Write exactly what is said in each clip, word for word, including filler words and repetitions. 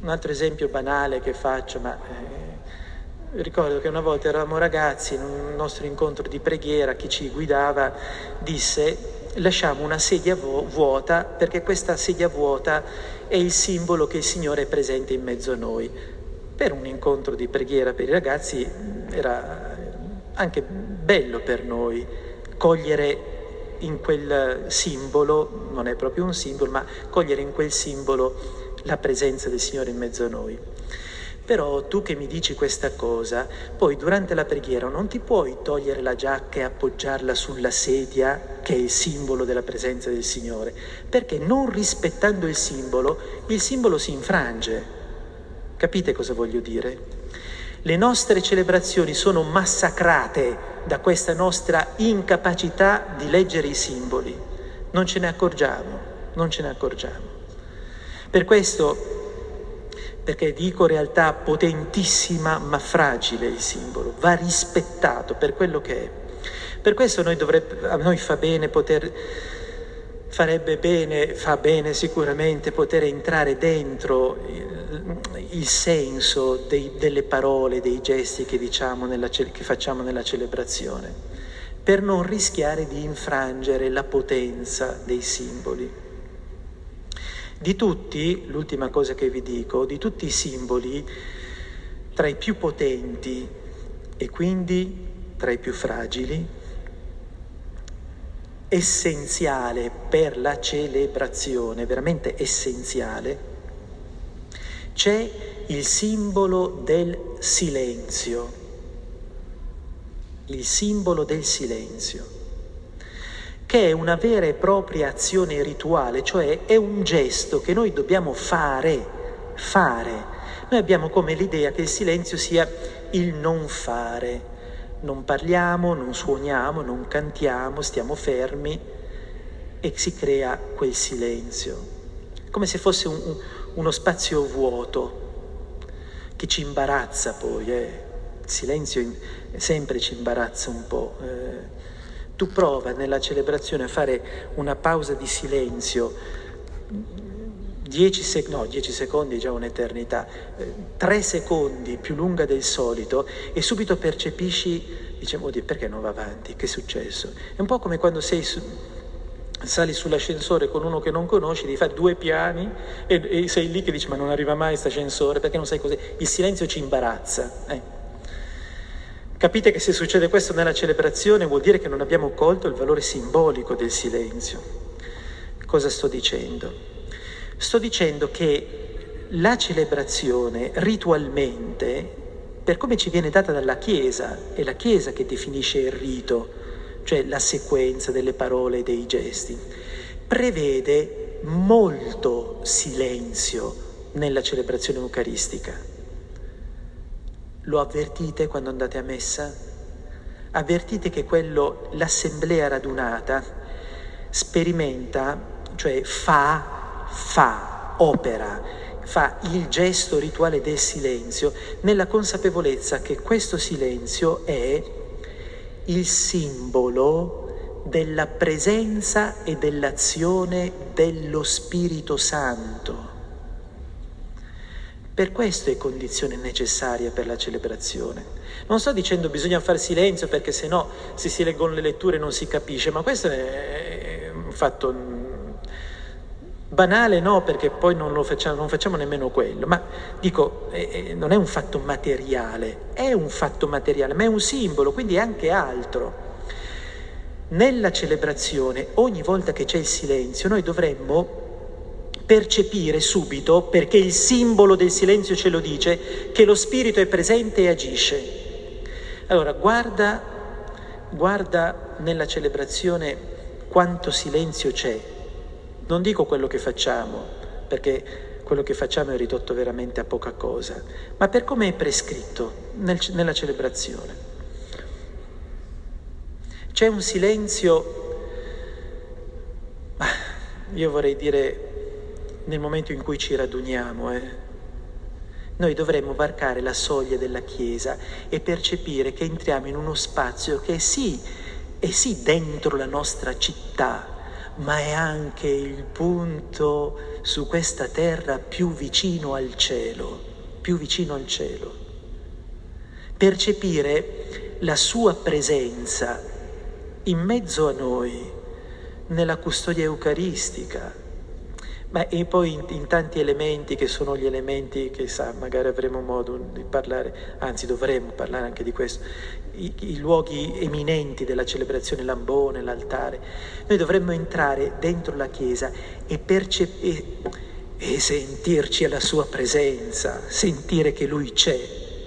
un altro esempio banale che faccio, ma eh, ricordo che una volta eravamo ragazzi in un nostro incontro di preghiera, chi ci guidava disse: lasciamo una sedia vuota, perché questa sedia vuota è il simbolo che il Signore è presente in mezzo a noi. Per un incontro di preghiera per i ragazzi era anche bello per noi cogliere in quel simbolo, non è proprio un simbolo, ma cogliere in quel simbolo la presenza del Signore in mezzo a noi. Però tu che mi dici questa cosa, poi durante la preghiera non ti puoi togliere la giacca e appoggiarla sulla sedia, che è il simbolo della presenza del Signore, perché non rispettando il simbolo, il simbolo si infrange. Capite cosa voglio dire? Le nostre celebrazioni sono massacrate da questa nostra incapacità di leggere i simboli. Non ce ne accorgiamo, non ce ne accorgiamo. Per questo, perché dico realtà potentissima ma fragile il simbolo, va rispettato per quello che è. Per questo noi dovrebbe, a noi fa bene poter, farebbe bene, fa bene sicuramente poter entrare dentro il, il senso dei, delle parole, dei gesti che diciamo nella, che facciamo nella celebrazione, per non rischiare di infrangere la potenza dei simboli. Di tutti, l'ultima cosa che vi dico, di tutti i simboli, tra i più potenti e quindi tra i più fragili, essenziale per la celebrazione, veramente essenziale, c'è il simbolo del silenzio, il simbolo del silenzio, che è una vera e propria azione rituale, cioè è un gesto che noi dobbiamo fare, fare. Noi abbiamo come l'idea che il silenzio sia il non fare. Non parliamo, non suoniamo, non cantiamo, stiamo fermi e si crea quel silenzio, come se fosse un, un, uno spazio vuoto che ci imbarazza poi. Eh. Il silenzio in, sempre ci imbarazza un po'. Eh. Tu prova nella celebrazione a fare una pausa di silenzio, dieci, sec- no, dieci secondi è già un'eternità, eh, tre secondi più lunga del solito e subito percepisci, diciamo, oddio, perché non va avanti? Che è successo? È un po' come quando sei su, sali sull'ascensore con uno che non conosci, devi fare due piani e, e sei lì che dici ma non arriva mai questo ascensore, perché non sai cos'è? Il silenzio ci imbarazza. Eh. Capite che se succede questo nella celebrazione vuol dire che non abbiamo colto il valore simbolico del silenzio. Cosa sto dicendo? Sto dicendo che la celebrazione ritualmente, per come ci viene data dalla Chiesa, è la Chiesa che definisce il rito, cioè la sequenza delle parole e dei gesti, prevede molto silenzio nella celebrazione eucaristica. Lo avvertite quando andate a messa? Avvertite che quello, l'assemblea radunata, sperimenta, cioè fa, fa, opera, fa il gesto rituale del silenzio nella consapevolezza che questo silenzio è il simbolo della presenza e dell'azione dello Spirito Santo. Per questo è condizione necessaria per la celebrazione. Non sto dicendo bisogna fare silenzio perché sennò se si leggono le letture non si capisce, ma questo è un fatto banale, no, perché poi non lo facciamo, non facciamo nemmeno quello, ma dico, eh, non è un fatto materiale, è un fatto materiale, ma è un simbolo, quindi è anche altro. Nella celebrazione, ogni volta che c'è il silenzio, noi dovremmo percepire subito, perché il simbolo del silenzio ce lo dice, che lo Spirito è presente e agisce. Allora, guarda, guarda nella celebrazione quanto silenzio c'è. Non dico quello che facciamo, perché quello che facciamo è ridotto veramente a poca cosa, ma per come è prescritto nel, nella celebrazione. C'è un silenzio, io vorrei dire, nel momento in cui ci raduniamo, eh, noi dovremmo varcare la soglia della Chiesa e percepire che entriamo in uno spazio che è sì, è sì dentro la nostra città, ma è anche il punto su questa terra più vicino al cielo, più vicino al cielo. Percepire la sua presenza in mezzo a noi, nella custodia eucaristica, ma e poi in, in tanti elementi che sono gli elementi che sa, magari avremo modo di parlare, anzi dovremmo parlare anche di questo, i, i luoghi eminenti della celebrazione, l'ambone, l'altare. Noi dovremmo entrare dentro la Chiesa e, percep- e, e sentirci alla sua presenza, sentire che Lui c'è,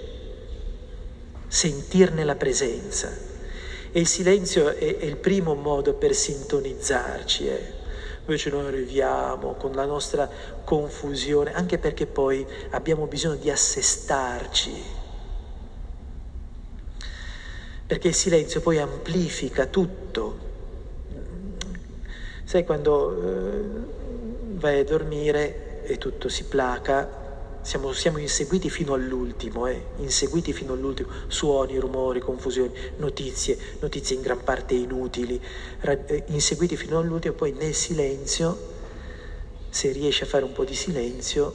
sentirne la presenza. E il silenzio è, è il primo modo per sintonizzarci, eh. Invece noi arriviamo con la nostra confusione, anche perché poi abbiamo bisogno di assestarci, perché il silenzio poi amplifica tutto. Sai quando eh, vai a dormire e tutto si placa, siamo, siamo inseguiti fino all'ultimo, eh, inseguiti fino all'ultimo, suoni, rumori, confusioni, notizie, notizie in gran parte inutili, ra- eh, inseguiti fino all'ultimo, poi nel silenzio, se riesci a fare un po' di silenzio,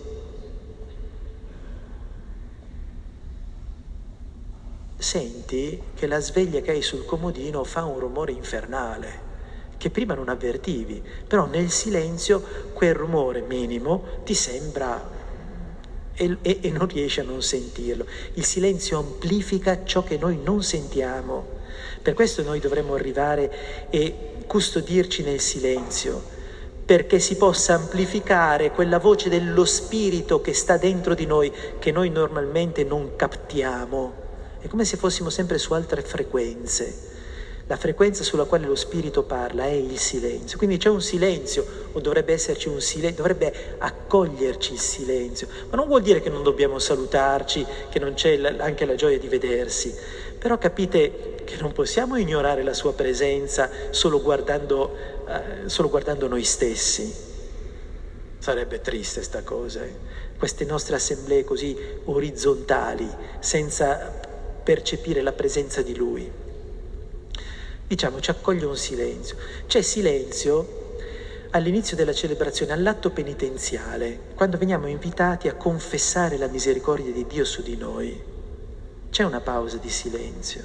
senti che la sveglia che hai sul comodino fa un rumore infernale, che prima non avvertivi, però nel silenzio quel rumore minimo ti sembra e, e, e non riesci a non sentirlo. Il silenzio amplifica ciò che noi non sentiamo. Per questo noi dovremmo arrivare e custodirci nel silenzio, perché si possa amplificare quella voce dello spirito che sta dentro di noi, che noi normalmente non captiamo. È come se fossimo sempre su altre frequenze. La frequenza sulla quale lo spirito parla è il silenzio. Quindi c'è un silenzio, o dovrebbe esserci un silenzio, dovrebbe accoglierci il silenzio. Ma non vuol dire che non dobbiamo salutarci, che non c'è anche la gioia di vedersi. Però capite che non possiamo ignorare la sua presenza solo guardando, eh, solo guardando noi stessi. Sarebbe triste sta cosa, eh? Queste nostre assemblee così orizzontali, senza percepire la presenza di Lui. Diciamo, ci accoglie un silenzio. C'è silenzio all'inizio della celebrazione, all'atto penitenziale, quando veniamo invitati a confessare la misericordia di Dio su di noi. C'è una pausa di silenzio.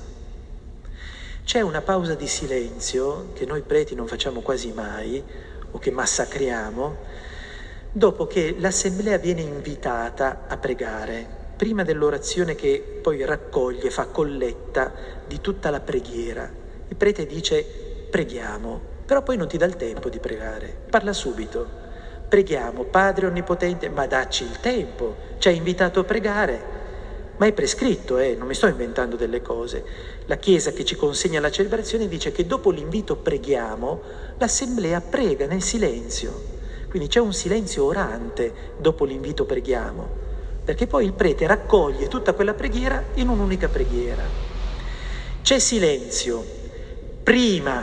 C'è una pausa di silenzio che noi preti non facciamo quasi mai, o che massacriamo, dopo che l'assemblea viene invitata a pregare, prima dell'orazione che poi raccoglie, fa colletta di tutta la preghiera. Il prete dice preghiamo, però poi non ti dà il tempo di pregare, parla subito. Preghiamo, Padre Onnipotente, ma dacci il tempo, ci hai invitato a pregare, ma è prescritto, eh, non mi sto inventando delle cose. La Chiesa che ci consegna la celebrazione dice che dopo l'invito preghiamo, l'assemblea prega nel silenzio, quindi c'è un silenzio orante dopo l'invito preghiamo, perché poi il prete raccoglie tutta quella preghiera in un'unica preghiera. C'è silenzio prima,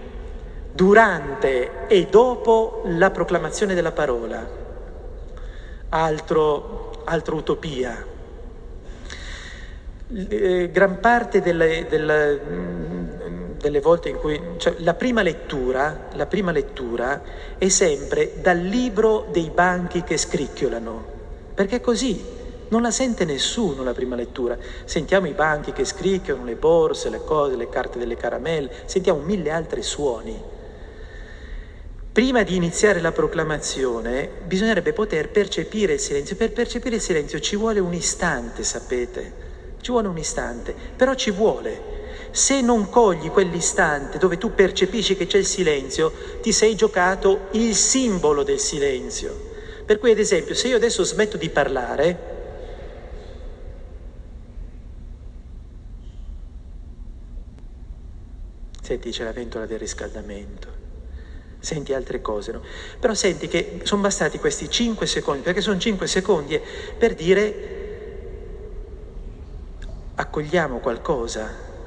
durante e dopo la proclamazione della parola. Altro, altro utopia. Eh, gran parte delle, delle, delle volte in cui, cioè, la prima lettura, la prima lettura è sempre dal libro dei banchi che scricchiolano, perché così non la sente nessuno la prima lettura. Sentiamo i banchi che scricchiolano, le borse, le cose, le carte delle caramelle, sentiamo mille altri suoni. Prima di iniziare la proclamazione bisognerebbe poter percepire il silenzio. Per percepire il silenzio ci vuole un istante, sapete? Ci vuole un istante, però ci vuole. Se non cogli quell'istante dove tu percepisci che c'è il silenzio, ti sei giocato il simbolo del silenzio. Per cui, ad esempio, se io adesso smetto di parlare, senti, c'è la ventola del riscaldamento, senti altre cose, no? Però senti che sono bastati questi cinque secondi, perché sono cinque secondi per dire accogliamo qualcosa.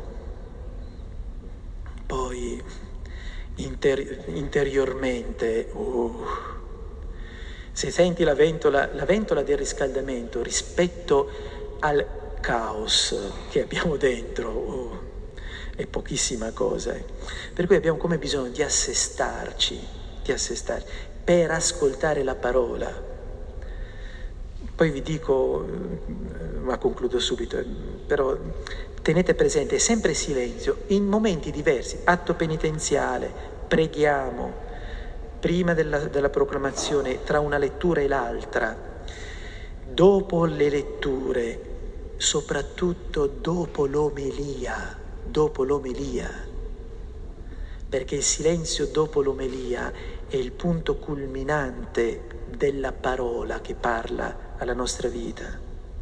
Poi inter- interiormente, uh, se senti la ventola, la ventola del riscaldamento rispetto al caos che abbiamo dentro, uh, è pochissima cosa. Eh. Per cui abbiamo come bisogno di assestarci, di assestarci. per ascoltare la parola. Poi vi dico, ma concludo subito, però tenete presente, sempre silenzio, in momenti diversi, atto penitenziale, preghiamo, prima della, della proclamazione, tra una lettura e l'altra, dopo le letture, soprattutto dopo l'omelia, dopo l'omelia, perché il silenzio dopo l'omelia è il punto culminante della parola che parla alla nostra vita.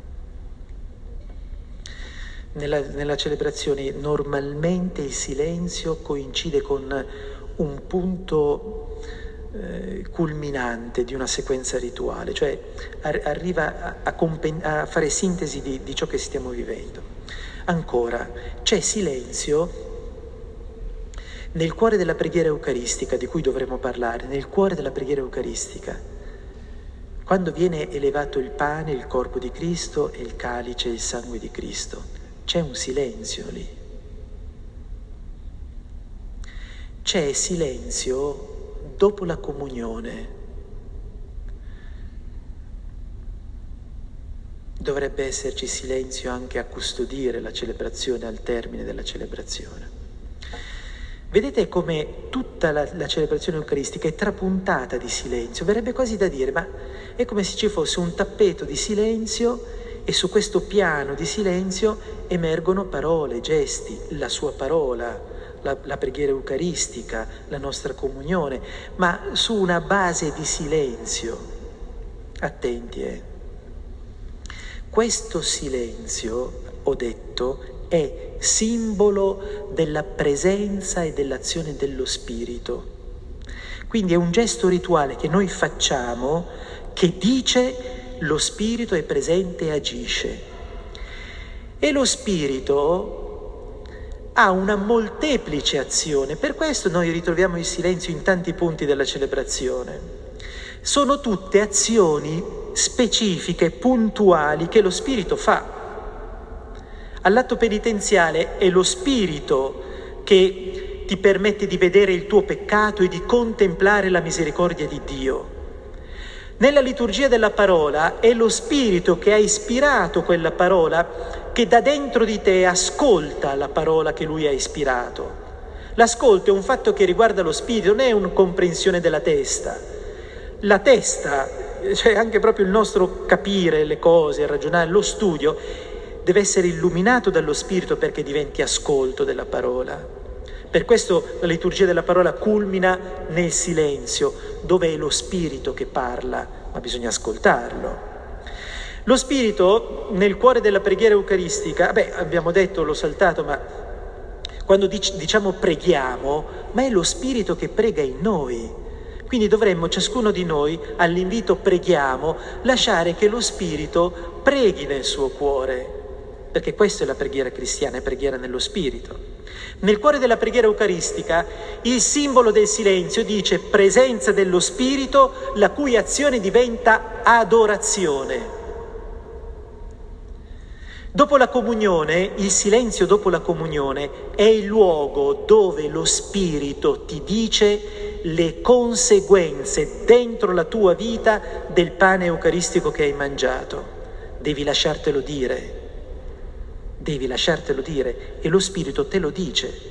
Nella, nella celebrazione normalmente il silenzio coincide con un punto eh, culminante di una sequenza rituale, cioè ar- arriva a, a, a fare sintesi di, di ciò che stiamo vivendo. Ancora, c'è silenzio nel cuore della preghiera eucaristica, di cui dovremo parlare, nel cuore della preghiera eucaristica, quando viene elevato il pane, il corpo di Cristo, e il calice, il sangue di Cristo. C'è un silenzio lì. C'è silenzio dopo la comunione. Dovrebbe esserci silenzio anche a custodire la celebrazione al termine della celebrazione. Vedete come tutta la, la celebrazione eucaristica è trapuntata di silenzio. Verrebbe quasi da dire, ma è come se ci fosse un tappeto di silenzio e su questo piano di silenzio emergono parole, gesti, la sua parola, la, la preghiera eucaristica, la nostra comunione, ma su una base di silenzio. Attenti, eh. Questo silenzio, ho detto, è simbolo della presenza e dell'azione dello Spirito. Quindi è un gesto rituale che noi facciamo che dice: lo Spirito è presente e agisce. E lo Spirito ha una molteplice azione, per questo noi ritroviamo il silenzio in tanti punti della celebrazione. Sono tutte azioni specifiche, puntuali, che lo Spirito fa. All'atto penitenziale è lo Spirito che ti permette di vedere il tuo peccato e di contemplare la misericordia di Dio. Nella liturgia della parola è lo Spirito che ha ispirato quella parola, che da dentro di te ascolta la parola che Lui ha ispirato. L'ascolto è un fatto che riguarda lo Spirito, non è una comprensione della testa. La testa, cioè anche proprio il nostro capire le cose, ragionare, lo studio, deve essere illuminato dallo Spirito perché diventi ascolto della parola. Per questo la liturgia della parola culmina nel silenzio, dove è lo Spirito che parla, ma bisogna ascoltarlo. Lo Spirito nel cuore della preghiera eucaristica, beh, abbiamo detto, l'ho saltato, ma quando dic- diciamo preghiamo, ma è lo Spirito che prega in noi. Quindi dovremmo, ciascuno di noi, all'invito preghiamo, lasciare che lo Spirito preghi nel suo cuore, perché questa è la preghiera cristiana, è preghiera nello Spirito. Nel cuore della preghiera eucaristica il simbolo del silenzio dice presenza dello Spirito, la cui azione diventa adorazione. Dopo la comunione, il silenzio dopo la comunione è il luogo dove lo Spirito ti dice le conseguenze dentro la tua vita del pane eucaristico che hai mangiato. Devi lasciartelo dire. Devi lasciartelo dire e lo Spirito te lo dice.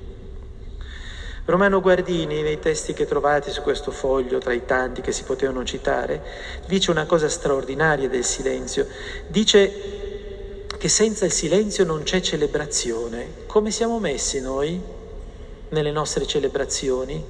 Romano Guardini, nei testi che trovate su questo foglio, tra i tanti che si potevano citare, dice una cosa straordinaria del silenzio. Dice che senza il silenzio non c'è celebrazione. Come siamo messi noi nelle nostre celebrazioni?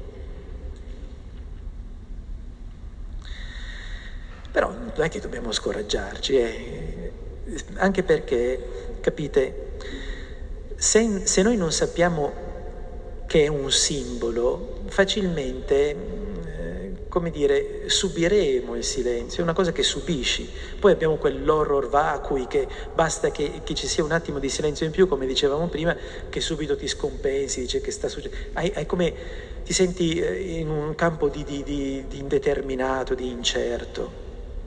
Però non è che dobbiamo scoraggiarci, eh. Anche perché, capite, se, se noi non sappiamo che è un simbolo, facilmente, eh, come dire, subiremo il silenzio, è una cosa che subisci. Poi abbiamo quell'horror vacui che basta che, che ci sia un attimo di silenzio in più, come dicevamo prima, che subito ti scompensi, dice che sta succedendo. Hai, hai come, ti senti in un campo di, di, di, di indeterminato, di incerto.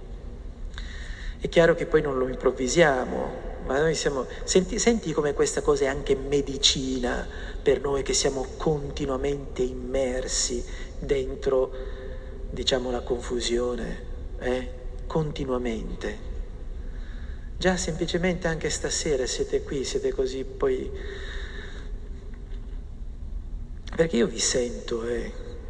È chiaro che poi non lo improvvisiamo, ma noi siamo... Senti, senti come questa cosa è anche medicina per noi che siamo continuamente immersi dentro, diciamo, la confusione, eh? Continuamente. Già semplicemente anche stasera siete qui, siete così, poi... Perché io vi sento, eh.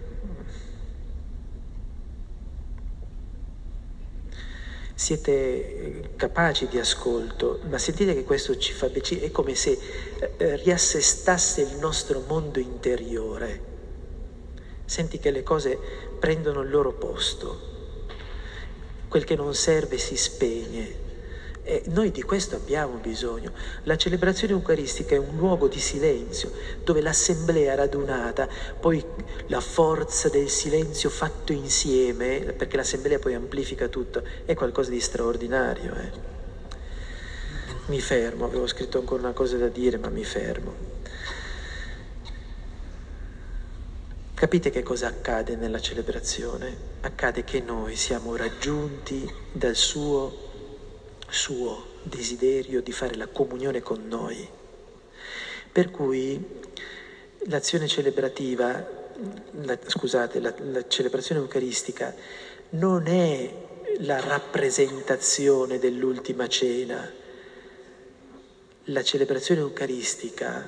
Siete capaci di ascolto, ma sentite che questo ci fa piacere, è come se eh, riassestasse il nostro mondo interiore. Senti che le cose prendono il loro posto, quel che non serve si spegne. E noi di questo abbiamo bisogno. La celebrazione eucaristica è un luogo di silenzio, dove l'assemblea radunata, poi la forza del silenzio fatto insieme, perché l'assemblea poi amplifica tutto, è qualcosa di straordinario. Eh. Mi fermo, avevo scritto ancora una cosa da dire, ma mi fermo. Capite che cosa accade nella celebrazione? Accade che noi siamo raggiunti dal suo suo desiderio di fare la comunione con noi. Per cui l'azione celebrativa, la, scusate, la, la celebrazione eucaristica non è la rappresentazione dell'ultima cena. La celebrazione eucaristica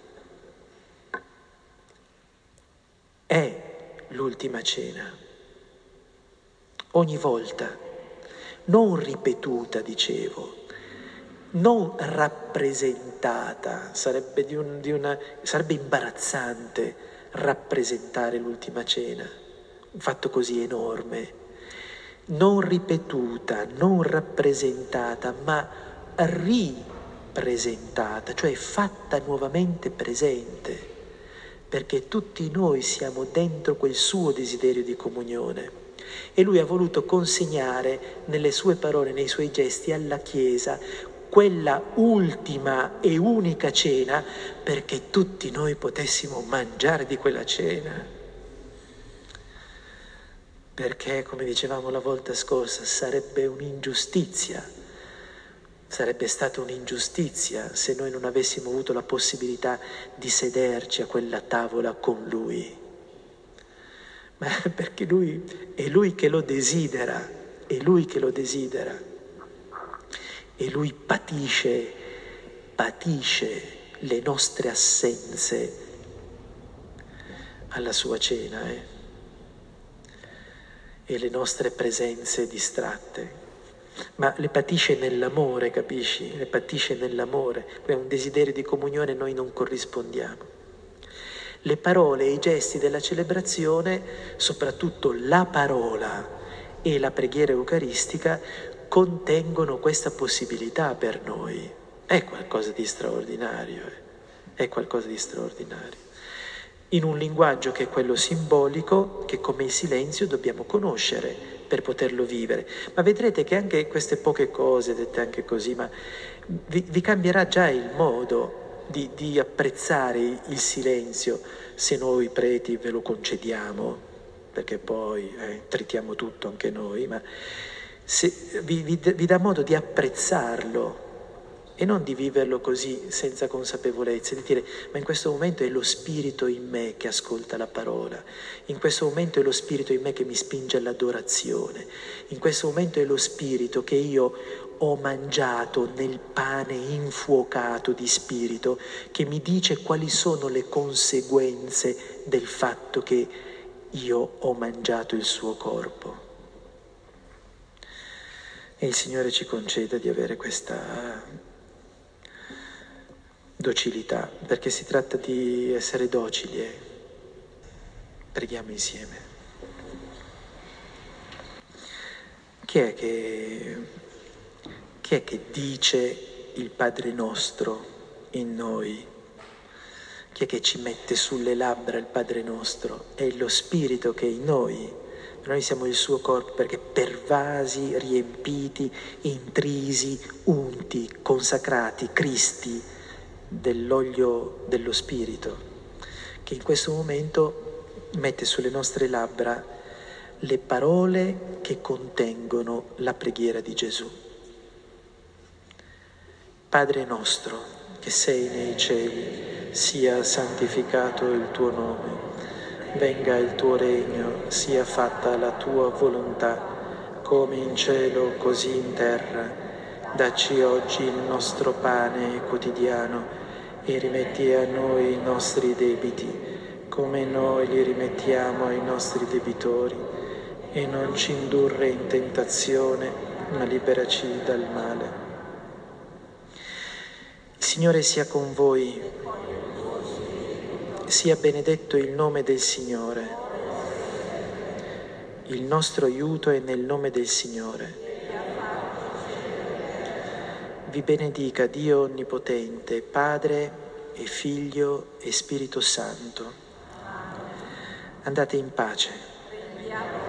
è l'ultima cena. Ogni volta. Non ripetuta, dicevo, non rappresentata, sarebbe, di un, di una, sarebbe imbarazzante rappresentare l'ultima cena, un fatto così enorme, non ripetuta, non rappresentata, ma ripresentata, cioè fatta nuovamente presente, perché tutti noi siamo dentro quel suo desiderio di comunione. E lui ha voluto consegnare nelle sue parole, nei suoi gesti alla Chiesa quella ultima e unica cena perché tutti noi potessimo mangiare di quella cena. Perché, come dicevamo la volta scorsa, sarebbe un'ingiustizia, sarebbe stata un'ingiustizia se noi non avessimo avuto la possibilità di sederci a quella tavola con lui. Ma perché lui è lui che lo desidera, è lui che lo desidera. E lui patisce, patisce le nostre assenze alla sua cena, eh? E le nostre presenze distratte. Ma le patisce nell'amore, capisci? Le patisce nell'amore. È un desiderio di comunione e noi non corrispondiamo. Le parole e i gesti della celebrazione, soprattutto la parola e la preghiera eucaristica, contengono questa possibilità per noi. È qualcosa di straordinario, eh? È qualcosa di straordinario. In un linguaggio che è quello simbolico, che come il silenzio dobbiamo conoscere per poterlo vivere. Ma vedrete che anche queste poche cose, dette anche così, ma vi, vi cambierà già il modo Di, di apprezzare il silenzio se noi preti ve lo concediamo, perché poi eh, tritiamo tutto anche noi, ma se, vi, vi, vi dà modo di apprezzarlo e non di viverlo così senza consapevolezza, di dire ma in questo momento è lo Spirito in me che ascolta la parola, in questo momento è lo Spirito in me che mi spinge all'adorazione, in questo momento è lo Spirito che io ho mangiato nel pane infuocato di spirito che mi dice quali sono le conseguenze del fatto che io ho mangiato il suo corpo. E il Signore ci conceda di avere questa docilità, perché si tratta di essere docili. Eh. Preghiamo insieme. Chi è che... Chi è che dice il Padre nostro in noi? Chi è che ci mette sulle labbra il Padre nostro? È lo Spirito che è in noi. Noi siamo il suo corpo perché pervasi, riempiti, intrisi, unti, consacrati, Cristi dell'olio dello Spirito, che in questo momento mette sulle nostre labbra le parole che contengono la preghiera di Gesù. Padre nostro, che sei nei cieli, sia santificato il tuo nome, venga il tuo regno, sia fatta la tua volontà, come in cielo così in terra. Dacci oggi il nostro pane quotidiano e rimetti a noi i nostri debiti, come noi li rimettiamo ai nostri debitori, e non ci indurre in tentazione, ma liberaci dal male. Il Signore sia con voi, sia benedetto il nome del Signore. Il nostro aiuto è nel nome del Signore. Vi benedica Dio Onnipotente, Padre e Figlio e Spirito Santo. Andate in pace.